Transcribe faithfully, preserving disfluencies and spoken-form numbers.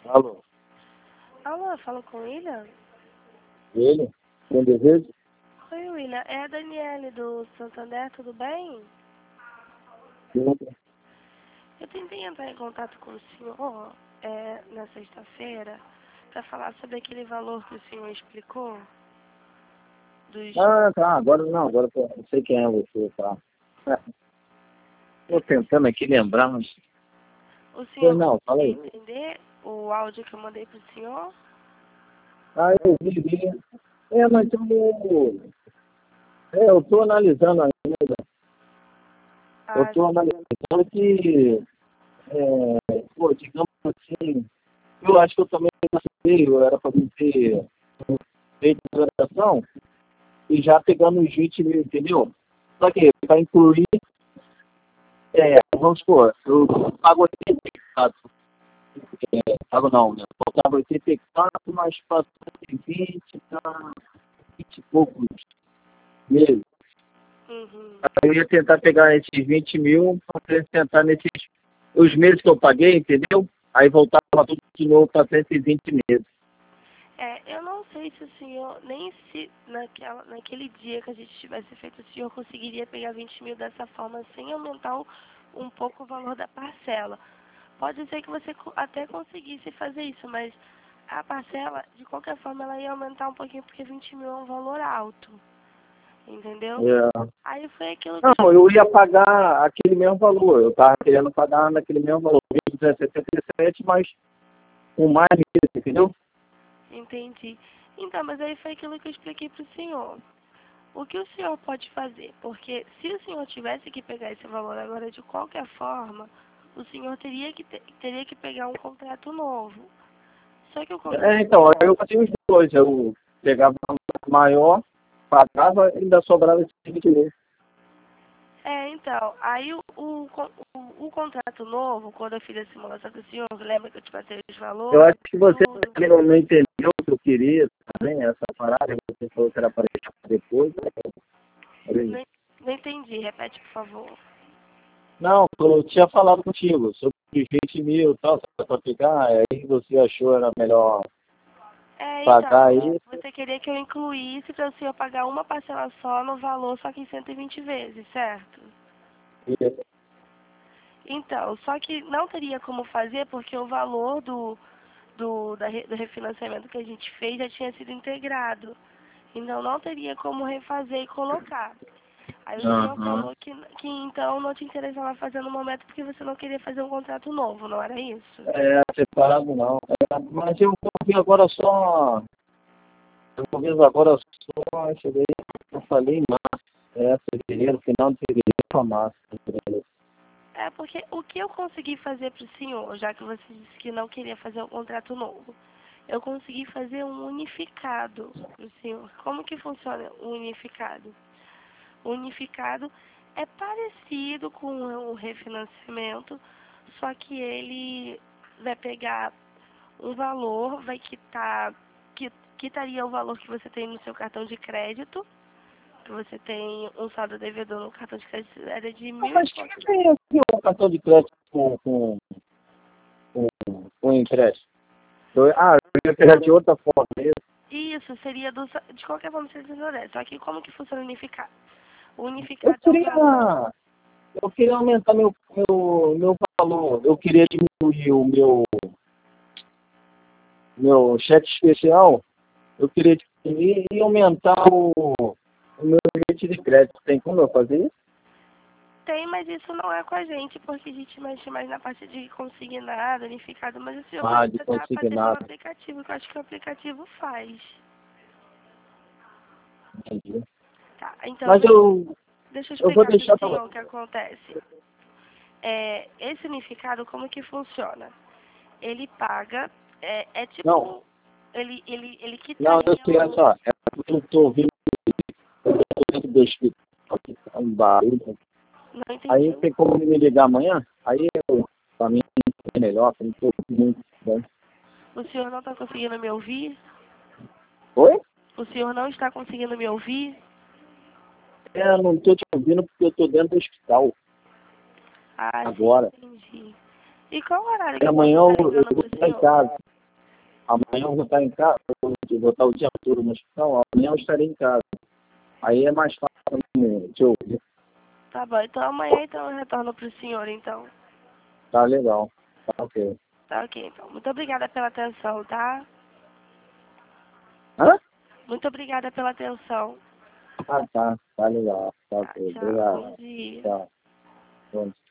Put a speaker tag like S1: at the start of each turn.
S1: Alô,
S2: Alô, falo com o William?
S1: ele? Tem desejo?
S2: Oi, William. É a Daniele do Santander, tudo bem?
S1: Sim.
S2: Eu tentei entrar em contato com o senhor é, na sexta-feira para falar sobre aquele valor que o senhor explicou. Dos...
S1: Ah, tá. Agora não, agora eu não sei quem é você, tá? Estou tentando aqui lembrar, mas...
S2: O
S1: Pois
S2: senhor
S1: não, fala
S2: conseguiu
S1: aí.
S2: entender o áudio que eu mandei para o senhor?
S1: Ah, eu vi, vi. É, mas eu... É, eu estou analisando ainda. Eu
S2: Ah,
S1: estou analisando que... É, pô, digamos assim... Eu acho que eu também passei, eu era para me ter feito transação e já pegando os vinte mil, entendeu? Só que para incluir, é, vamos supor, eu pago oitenta e quatro, é, pago não, né? Eu pago oitenta e quatro, mas passo de vinte para vinte e poucos meses.
S2: uhum.
S1: Aí eu ia tentar pegar esses vinte mil para acrescentar nesses os meses que eu paguei, entendeu? Aí voltava tudo de novo para cento e vinte meses.
S2: É, eu não sei se o senhor, nem se naquela, naquele dia que a gente tivesse feito, o senhor conseguiria pegar vinte mil dessa forma sem aumentar um, um pouco o valor da parcela. Pode ser que você co- até conseguisse fazer isso, mas a parcela, de qualquer forma, ela ia aumentar um pouquinho, porque vinte mil é um valor alto, entendeu?
S1: É.
S2: Aí foi aquilo que eu
S1: Não, eu
S2: expliquei.
S1: ia pagar aquele mesmo valor. Eu estava querendo pagar naquele mesmo valor, vinte e setenta e sete, mas com mais meses, entendeu?
S2: Entendi. Então, mas aí foi aquilo que eu expliquei para o senhor. O que o senhor pode fazer? Porque se o senhor tivesse que pegar esse valor agora de qualquer forma, o senhor teria que, ter, teria que pegar um contrato novo. Só que o
S1: É,
S2: contrato
S1: então, aí
S2: novo...
S1: eu fazia os dois. Eu pegava um maior, pagava e ainda sobrava esse vinte mil.
S2: É, então, aí o, o, o, o contrato novo, quando eu fiz a simulação com o senhor, lembra que eu te passei os
S1: Eu
S2: valores,
S1: acho que você
S2: tudo?
S1: também não, não entendeu o que eu queria também, essa parada. Você falou que era para deixar pra depois.
S2: Não, não entendi, repete, por favor.
S1: Não, eu tinha falado contigo sobre os vinte mil e tal, para pegar, aí você achou era melhor
S2: É,
S1: pagar
S2: então,
S1: isso.
S2: você queria que eu incluísse para o senhor pagar uma parcela só no valor, só que em cento e vinte vezes, certo?
S1: E,
S2: Então, só que não teria como fazer porque o valor do, do, da, re- do refinanciamento que a gente fez já tinha sido integrado. Então, não teria como refazer e colocar. Aí o senhor
S1: aham.
S2: falou que, que então não te interessava fazer no momento porque você não queria fazer um contrato novo, não era isso?
S1: É, separado não. É, mas eu vou ver agora só. Eu vou ver agora só. Deixa eu ver. Eu falei em março. É, fevereiro, final de fevereiro para março.
S2: É, porque o que eu consegui fazer para o senhor, já que você disse que não queria fazer um contrato novo, eu consegui fazer um unificado para o senhor. Como que funciona o unificado? O unificado é parecido com o refinanciamento, só que ele vai pegar um valor, vai quitar, qui- quitaria o valor que você tem no seu cartão de crédito, que você tem um saldo devedor no cartão de crédito, era de
S1: Ah,
S2: mil e
S1: mas
S2: pouco.
S1: que tem aqui o cartão de crédito com, com, com, com empréstimo? Eu- ah, eu ia pegar de outra forma mesmo.
S2: Isso, seria do, de qualquer forma seria do Sodexo. Só que como que funciona o unificado? O
S1: Eu
S2: unificado é um valor.
S1: queria. Eu queria aumentar meu, meu, meu valor. Eu queria diminuir o meu, meu cheque especial. Eu queria diminuir e aumentar o, o meu limite de crédito. Tem como eu fazer isso?
S2: Tem, mas isso não é com a gente, porque a gente mexe mais na parte de consignado, unificado, mas o senhor
S1: Ah,
S2: pode
S1: de
S2: tentar fazer pelo
S1: consignado.
S2: aplicativo, que eu acho que o aplicativo faz.
S1: Entendi.
S2: Tá, então
S1: Mas
S2: deixa,
S1: eu,
S2: deixa eu
S1: eu vou
S2: explicar para o
S1: deixar para
S2: senhor o
S1: você.
S2: que acontece. É, esse unificado, como que funciona? Ele paga, é, é
S1: Não,
S2: tipo, ele, ele, ele
S1: não, eu
S2: quitaria
S1: sei, olha
S2: o...
S1: só. É porque eu estou ouvindo eu tô dentro do hospital, tá um barulho.
S2: Não
S1: Aí
S2: entendi.
S1: tem como me ligar amanhã? Aí eu, pra mim é melhor, pra mim tô muito bem.
S2: O senhor não está conseguindo me ouvir?
S1: Oi?
S2: O senhor não está conseguindo me ouvir?
S1: É, não tô te ouvindo porque eu tô dentro do hospital
S2: Ah, sim,
S1: agora.
S2: entendi. E qual o horário
S1: E
S2: que eu posso
S1: amanhã
S2: estar
S1: eu, eu
S2: ligando
S1: vou
S2: para o
S1: estar em
S2: senhor?
S1: casa. Amanhã eu vou estar em casa, eu vou estar o dia todo no hospital, amanhã eu estarei em casa. Aí é mais fácil também, te ouvir.
S2: Tá bom, então amanhã então eu retorno pro senhor, então.
S1: Tá legal. Tá ok.
S2: Tá ok, então. Muito obrigada pela atenção, tá?
S1: Hã?
S2: Muito obrigada pela atenção.
S1: Ah, tá. Tá legal. Tá
S2: Tá,
S1: ok.
S2: tchau.
S1: Obrigado.
S2: Bom dia.
S1: Tchau. Bom dia.